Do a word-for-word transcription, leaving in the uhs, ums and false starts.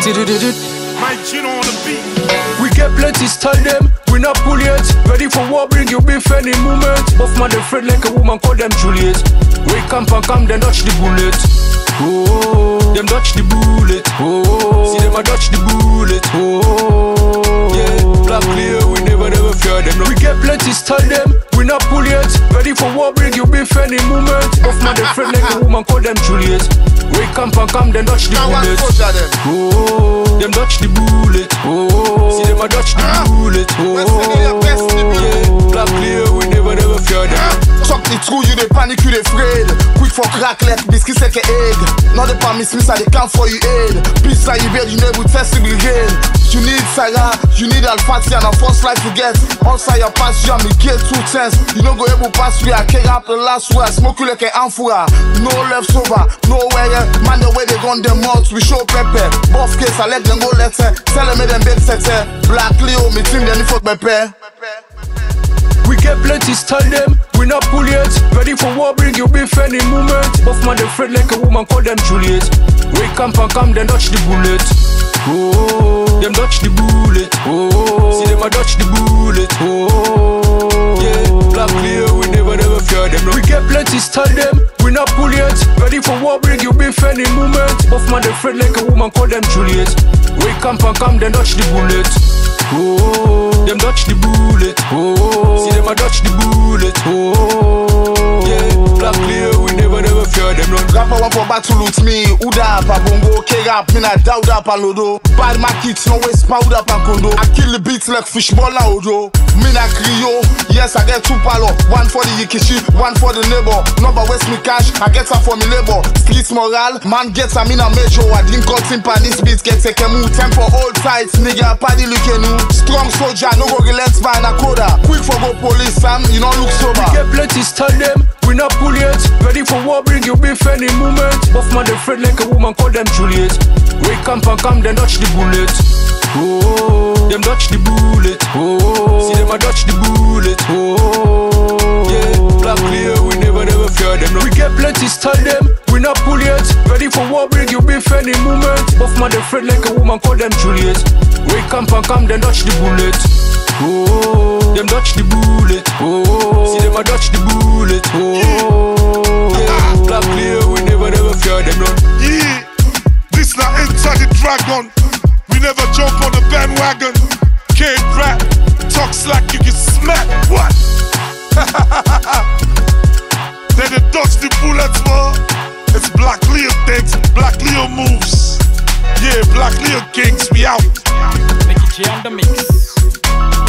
My Gino on the beat. We get plenty style them, we not pull yet. Ready for war, bring you beef any moment. Both man they afraid like a woman, call them Juliet. Wake up and come, then dodge the bullet. Oh, them dodge the bullet. Oh, see them a dodge the bullet. Oh, yeah, black clear, we never never fear them. No. We get plenty style them, we not pull yet. Ready for war, bring you beef any moment. Both man they afraid like a woman, call them Juliet. Wake up and come, then dodge the bullet. Oh, them dodge the bullet. Oh, see them a dodge the bullet. Oh, yeah, black clear, we never never fear them. Talk the truth, you dey panic, you dey afraid. Quick for cracklet, biscuits like an egg. Not the palm miss, I dey count for you aid. Peace like you bear, you never test it again. You need Sarah, you need Al-Fati and a first life to get. Outside your pass, you and me get two cents. You don't go able pass me, I can't up the last one. I smoke you like an amphora. No left over, nowhere. Man, the way they gun them out, we show pepper. Both case, I let them go letter. Tell them them bed setter. Black Leo, me team, then you fuck pepper. We get plenty style them, we not pull yet. Ready for war, bring you beef any moment. Both man they afraid like a woman, call them Juliet. Wake up and come, then dodge the bullet. Oh, them dodge the bullet. Oh, see them a dodge the bullet. Oh, yeah, black clear, we never never fear them. No. We get plenty style them, we not pull yet. Ready for war, bring you beef any moment. Both man they afraid like a woman, call them Juliet. Wake up and come, then dodge the bullet. Oh, them dodge the bullet. Oh, see them a dodge the bullet. Oh, yeah, black clear, we never never fear them. No. Rapper one for battle with me. Uda pa bongo, K-rap, me na dauda pa lodo. Bad markets, no waste powder pa kondo. I kill the beats like fishball na odo. Me na Creole, yes I get two palo. One for the Yikishi, one for the neighbor. Number waste me cash, I get some for me labor. Streets moral, man gets a me na major. I didn't cut him pa this beat, get take a move. Tempo old tights, nigga party looking new. Strong soldier, no go relax by na coda. Quick for go police, Sam, you don't look sober. We get plenty style them, we not pull yet. Ready for war, bring you beef any moment. Both man they afraid like a woman, call them Juliet. Wake up and come, then dodge the bullet. Oh, them dodge the bullet. Oh, see them a dodge the bullet. Oh, yeah, black clear, we never never fear them. No. We get plenty style them, we not pull yet. Ready for war, bring you beef any moment. Both man they afraid like a woman, call them Juliet. Wake up and come, then dodge the bullet. Oh, them dodge the bullet. Oh, see them a dodge the bullet. Oh, yeah, black clear, we never never fear them. No. Yeah, this not Enter the Dragon. We never jump on the bandwagon. Can't rap, talks like you get smacked. What? Then they dodge the bullets, man. It's Black Leo things, Black Leo moves. Yeah, Black Leo kings, we out. Mickey J on the mix.